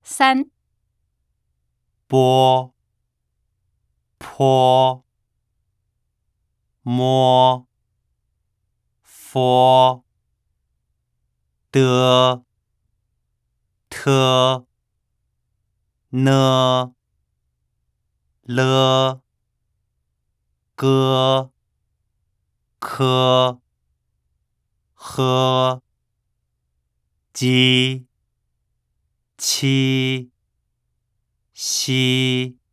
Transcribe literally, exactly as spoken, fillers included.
三、 波、坡、摸、佛、的、特、呢、了、个、可、和、鸡、七、西。